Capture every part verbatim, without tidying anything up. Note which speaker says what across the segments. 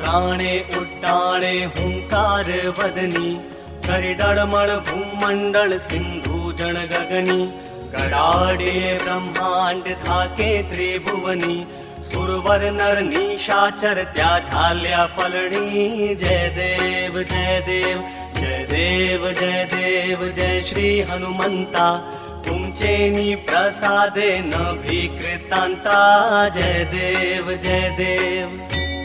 Speaker 1: सत्राणे उड्डाणे हुंकार वदनी करिडळमळ भूमंडळ सिंधू जन गगनी गडाडे ब्रह्मांड धाके त्रिभुवनी सुरवर नर निशाचर त्या झाल्या पलणी जय देव जय देव जय देव जय देव जय श्री हनुमंता तुमचे नी प्रसादे न भीकृतांता जय देव जय देव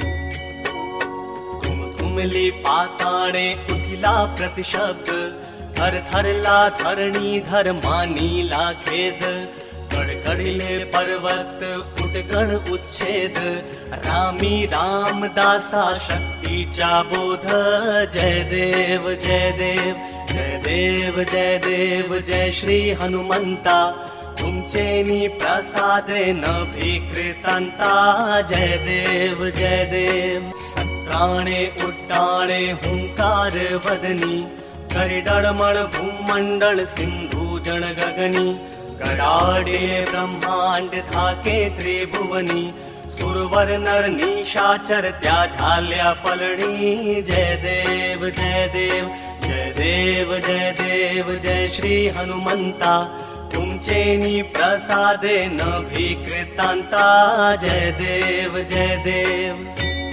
Speaker 1: तुम तुमली पाताणे उठिला प्रतिशब्द थर थरला धरणी धर मानीला खेद कडकडले पर्वत उटगण उच्छेद रामी रामदासा शक्तीचा बोध जय देव जय देव जय देव जय देव जय श्री हनुमंता तुमचे नी प्रसादे न भीकृतांता जय देव जय देव सत्राणे उड्डाणे हुंकार वदनी करिडळमळ भूमंडळ सिंधू जन गगनी गडाडे ब्रह्मांड धाके त्रिभुवनी सुरवर नर निशाचर त्या झाल्या पलणी जय देव जय देव जय देव जय देव जय श्री हनुमंता तुमचे नी प्रसादे न भीकृतांता जय देव जय देव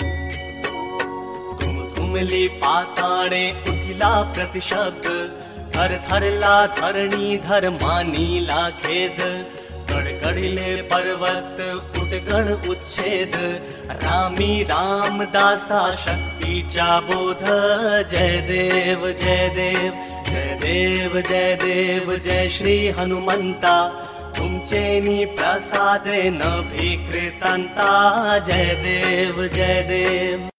Speaker 1: तुम तुमली पाताणे उठिला प्रतिशब्द थर थरला धरणी धर मानीला खेद कडकडले पर्वत उटगण उच्छेद रामी रामदासा शक्तीचा बोध जय देव जय देव जय देव जय देव जय श्री हनुमंता तुमचे नी प्रसादे न भीकृतांता जय देव जय देव।